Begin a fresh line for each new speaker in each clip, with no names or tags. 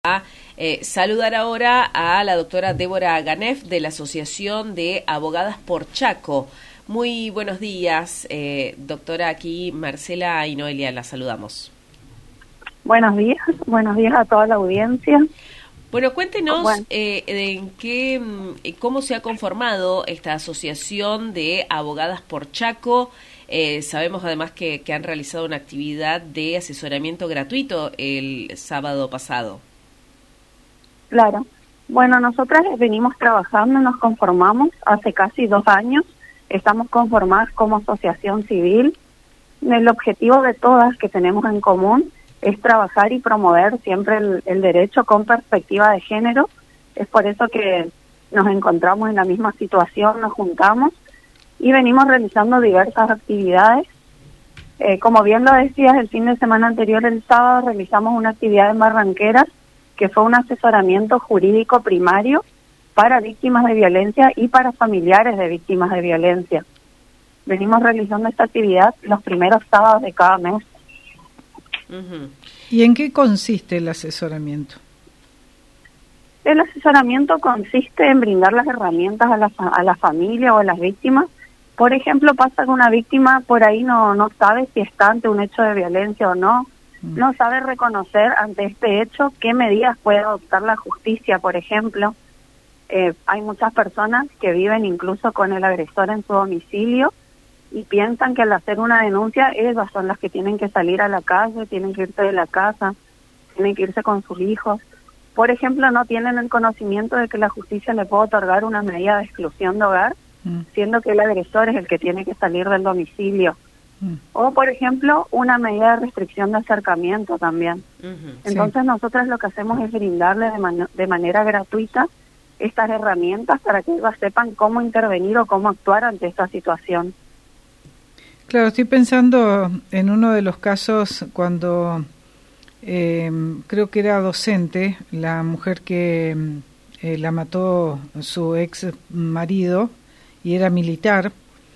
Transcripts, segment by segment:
a saludar ahora a la doctora Débora Ganef de la Asociación de Abogadas por Chaco. Muy buenos días, doctora. Aquí Marcela y Noelia la saludamos.
Buenos días a toda la audiencia.
Bueno, cuéntenos cómo se ha conformado esta Asociación de Abogadas por Chaco. Sabemos además que han realizado una actividad de asesoramiento gratuito el sábado pasado.
Claro. Bueno, nosotras venimos trabajando, nos conformamos hace casi 2 años. Estamos conformadas como asociación civil. El objetivo de todas que tenemos en común es trabajar y promover siempre el derecho con perspectiva de género. Es por eso que nos encontramos en la misma situación, nos juntamos y venimos realizando diversas actividades. Como bien lo decías, el fin de semana anterior, el sábado, realizamos una actividad en Barranqueras, que fue un asesoramiento jurídico primario para víctimas de violencia y para familiares de víctimas de violencia. Venimos realizando esta actividad los primeros sábados de cada mes.
Uh-huh. ¿Y en qué consiste el asesoramiento?
El asesoramiento consiste en brindar las herramientas a la familia o a las víctimas. Por ejemplo, pasa que una víctima por ahí no sabe si está ante un hecho de violencia o no, no sabe reconocer ante este hecho qué medidas puede adoptar la justicia, por ejemplo. Hay muchas personas que viven incluso con el agresor en su domicilio y piensan que al hacer una denuncia ellas son las que tienen que salir a la calle, tienen que irse de la casa, tienen que irse con sus hijos. Por ejemplo, no tienen el conocimiento de que la justicia le puede otorgar una medida de exclusión de hogar, siendo que el agresor es el que tiene que salir del domicilio. O, por ejemplo, una medida de restricción de acercamiento también. Entonces, nosotros lo que hacemos es brindarle de manera gratuita estas herramientas para que ellos sepan cómo intervenir o cómo actuar ante esta situación.
Claro, estoy pensando en uno de los casos cuando creo que era docente, la mujer que la mató su ex marido y era militar,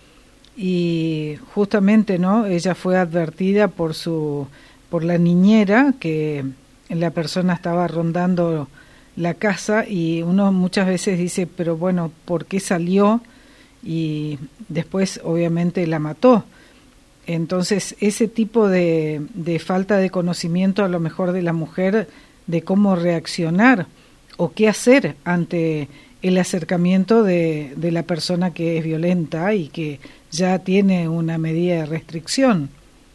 y justamente ella fue advertida por la niñera que la persona estaba rondando la casa, y uno muchas veces dice, pero bueno, ¿por qué salió? Y después obviamente la mató. Entonces ese tipo de falta de conocimiento a lo mejor de la mujer de cómo reaccionar o qué hacer ante el acercamiento de la persona que es violenta y que ya tiene una medida de restricción.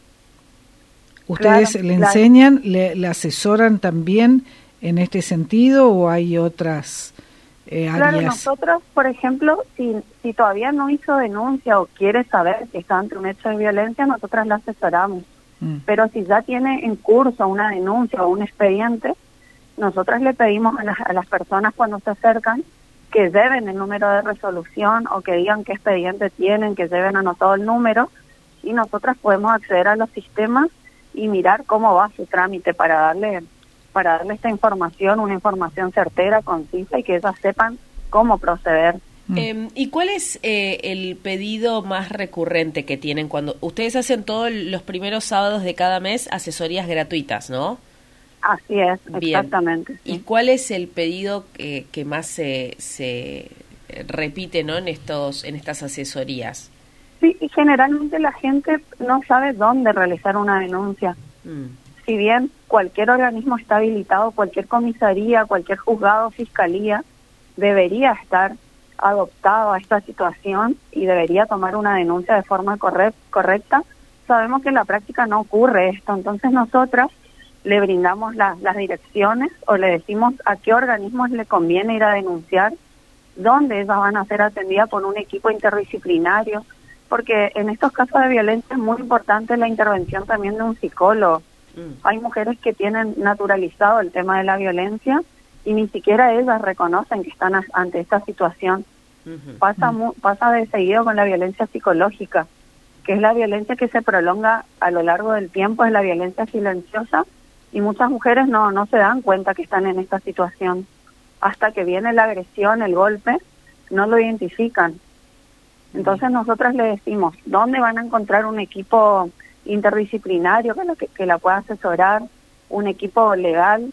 ¿Ustedes le enseñan, le asesoran también en este sentido o hay otras áreas?
Claro, nosotros, por ejemplo, si todavía no hizo denuncia o quiere saber si está ante un hecho de violencia, nosotras la asesoramos. Pero si ya tiene en curso una denuncia o un expediente, nosotras le pedimos a las personas cuando se acercan que lleven el número de resolución o que digan qué expediente tienen, que lleven anotado el número, y nosotras podemos acceder a los sistemas y mirar cómo va su trámite para darle esta información, una información certera, concisa, y que ellas sepan cómo proceder.
¿Y cuál es el pedido más recurrente que tienen cuando ustedes hacen todos los primeros sábados de cada mes asesorías gratuitas, ¿no?
Así es,
bien.
Exactamente. Sí.
¿Y cuál es el pedido que más se repite, ¿no? en estas asesorías?
Sí, y generalmente la gente no sabe dónde realizar una denuncia. Si bien cualquier organismo está habilitado, cualquier comisaría, cualquier juzgado, fiscalía, debería estar adoptado a esta situación y debería tomar una denuncia de forma correcta, sabemos que en la práctica no ocurre esto. Entonces nosotras le brindamos las direcciones o le decimos a qué organismos le conviene ir a denunciar, dónde ellas van a ser atendidas por un equipo interdisciplinario, porque en estos casos de violencia es muy importante la intervención también de un psicólogo. Hay mujeres que tienen naturalizado el tema de la violencia y ni siquiera ellas reconocen que están ante esta situación. Pasa de seguido con la violencia psicológica, que es la violencia que se prolonga a lo largo del tiempo, es la violencia silenciosa, y muchas mujeres no se dan cuenta que están en esta situación. Hasta que viene la agresión, el golpe, no lo identifican. Entonces nosotras le decimos, ¿dónde van a encontrar un equipo interdisciplinario que la pueda asesorar, un equipo legal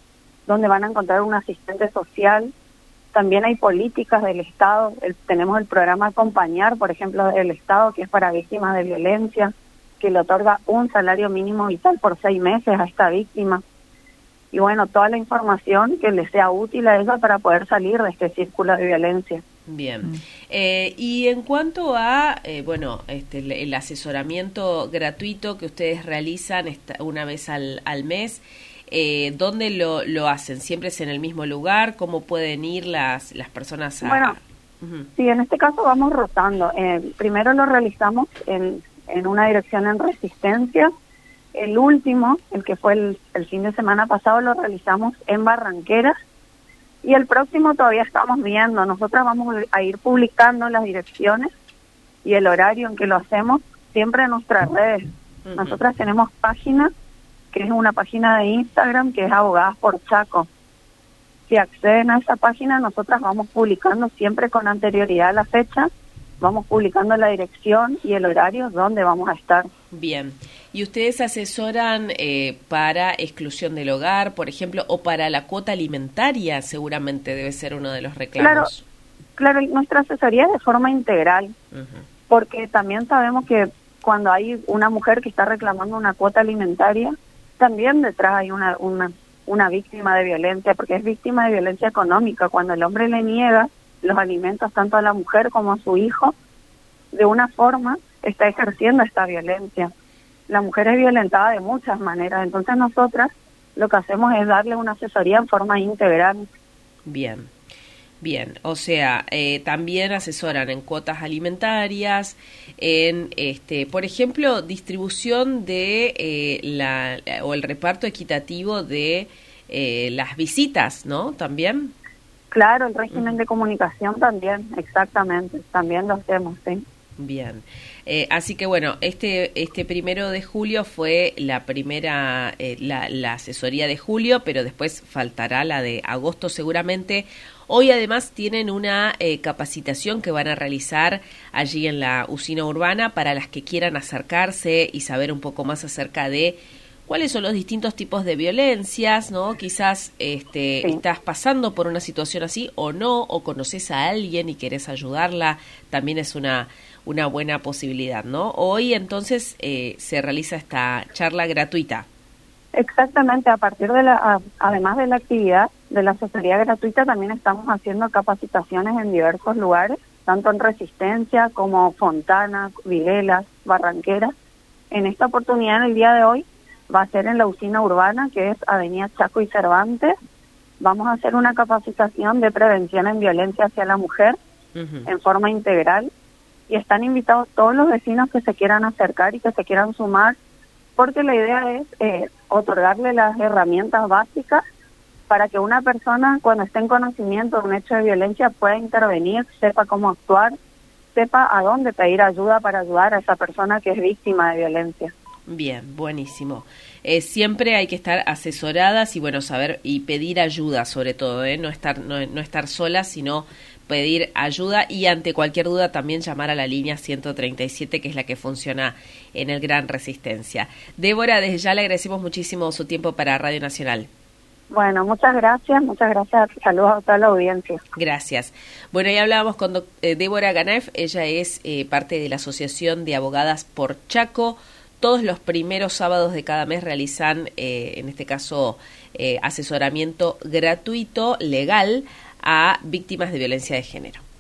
donde van a encontrar un asistente social. También hay políticas del Estado, tenemos el programa Acompañar, por ejemplo, del Estado, que es para víctimas de violencia, que le otorga un salario mínimo vital por 6 meses a esta víctima. Y bueno, toda la información que le sea útil a ella para poder salir de este círculo de violencia.
Bien. Y en cuanto a, el asesoramiento gratuito que ustedes realizan una vez al mes, ¿dónde lo hacen? ¿Siempre es en el mismo lugar? ¿Cómo pueden ir las personas a...?
Bueno, sí, en este caso vamos rotando. Primero lo realizamos en una dirección en Resistencia. El último, el que fue el fin de semana pasado, lo realizamos en Barranqueras. Y el próximo todavía estamos viendo. Nosotras vamos a ir publicando las direcciones y el horario en que lo hacemos siempre en nuestras redes. Nosotras tenemos página, que es una página de Instagram, que es Abogadas por Chaco. Si acceden a esa página, nosotras vamos publicando siempre con anterioridad a la fecha, vamos publicando la dirección y el horario donde vamos a estar.
Bien. ¿Y ustedes asesoran para exclusión del hogar, por ejemplo, o para la cuota alimentaria? Seguramente debe ser uno de los reclamos.
Claro, nuestra asesoría es de forma integral, porque también sabemos que cuando hay una mujer que está reclamando una cuota alimentaria, también detrás hay una víctima de violencia, porque es víctima de violencia económica. Cuando el hombre le niega los alimentos tanto a la mujer como a su hijo, de una forma está ejerciendo esta violencia. La mujer es violentada de muchas maneras, entonces nosotras lo que hacemos es darle una asesoría en forma integral.
Bien, o sea, también asesoran en cuotas alimentarias, en, por ejemplo, distribución de o el reparto equitativo de las visitas, ¿no? ¿También?
Claro, el régimen de comunicación también, exactamente, también lo hacemos, sí.
Bien, así que bueno, este 1 de julio fue la primera, la asesoría de julio, pero después faltará la de agosto seguramente. Hoy además tienen una capacitación que van a realizar allí en la usina urbana para las que quieran acercarse y saber un poco más acerca de cuáles son los distintos tipos de violencias, ¿no? Quizás sí. Estás pasando por una situación así o no, o conoces a alguien y querés ayudarla, también es una buena posibilidad, ¿no? Hoy entonces se realiza esta charla gratuita.
Exactamente, a partir además de la actividad de la asesoría gratuita, también estamos haciendo capacitaciones en diversos lugares, tanto en Resistencia como Fontana, Videla, Barranqueras. En esta oportunidad, en el día de hoy, va a ser en la usina urbana, que es Avenida Chaco y Cervantes. Vamos a hacer una capacitación de prevención en violencia hacia la mujer en forma integral. Y están invitados todos los vecinos que se quieran acercar y que se quieran sumar, porque la idea es otorgarle las herramientas básicas para que una persona, cuando esté en conocimiento de un hecho de violencia, pueda intervenir, sepa cómo actuar, sepa a dónde pedir ayuda para ayudar a esa persona que es víctima de violencia.
Bien, buenísimo. Siempre hay que estar asesoradas y bueno, saber y pedir ayuda sobre todo, no estar solas, sino pedir ayuda y ante cualquier duda también llamar a la línea 137, que es la que funciona en el Gran Resistencia. Débora, desde ya le agradecemos muchísimo su tiempo para Radio Nacional.
Bueno, muchas gracias, saludos a toda la audiencia.
Gracias. Bueno, ya hablábamos con Débora Ganef, ella es parte de la Asociación de Abogadas por Chaco. Todos los primeros sábados de cada mes realizan, en este caso, asesoramiento gratuito, legal, a víctimas de violencia de género.